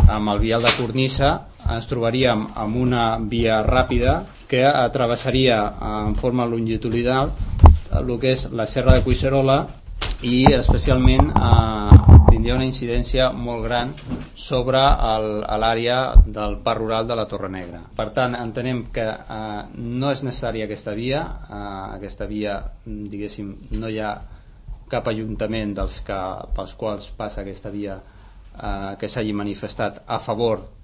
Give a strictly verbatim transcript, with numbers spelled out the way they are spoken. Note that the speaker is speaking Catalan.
amb el vial de cornissa ens trobaríem amb una via ràpida que travessaria en forma longitudinal el que és la Serra de Collserola i especialment eh, tindria una incidència molt gran sobre l'àrea del parc rural de la Torre Negra. Per tant, entenem que eh, no és necessària aquesta via, eh, aquesta via, diguéssim, no hi ha cap ajuntament dels que, pels quals passa aquesta via eh, que s'hagi manifestat a favor